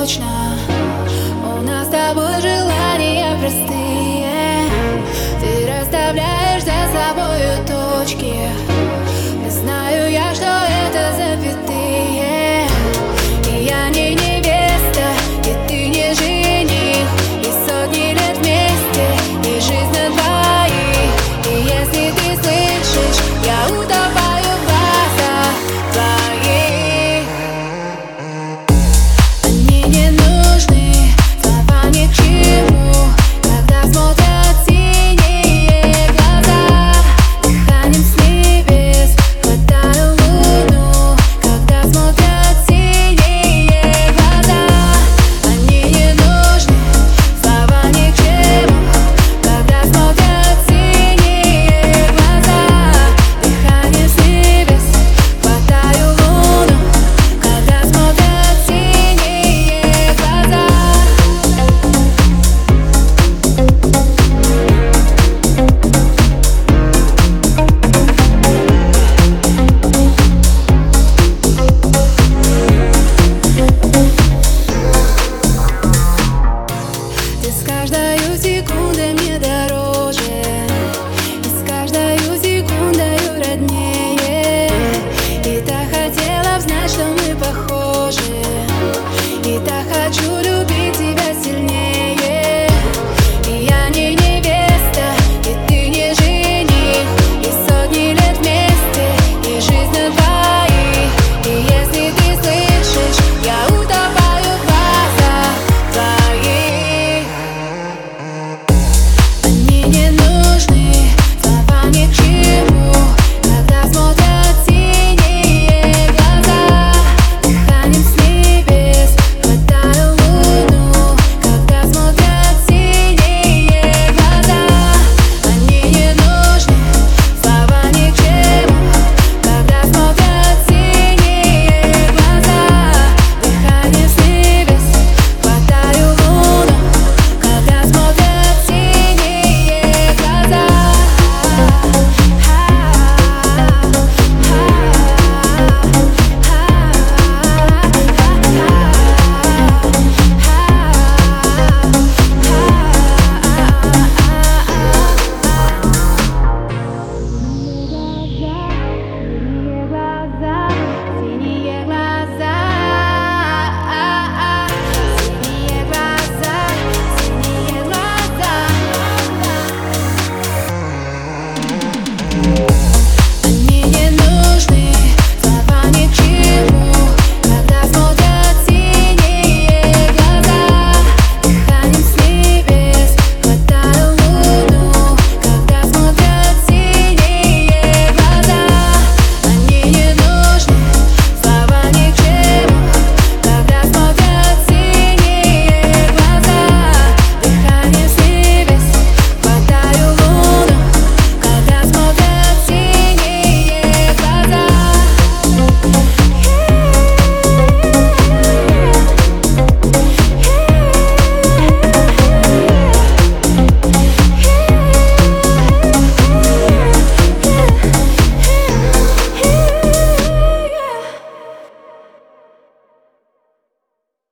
точно. У нас с тобой желания простые. Ты расставляешь за собою точки. Не знаю я, что это запятые. И я не невеста, и ты не жених. И сотни лет вместе, и жизнь на двоих. И если ты слышишь, я утопаю в глазах твоих. Они не нужны, слова ни к чему, когда смотрят синие глаза. Дыханием с небес хватаю луну, когда смотрят синие глаза. Они не нужны, слова ни к чему, когда смотрят синие глаза. Дыханием с небес хватаю луну, когда смотрят синие глаза. Ты с каждой секундой мне дороже, и с каждой секундой роднее. И так хотела б знать, что мы похожи.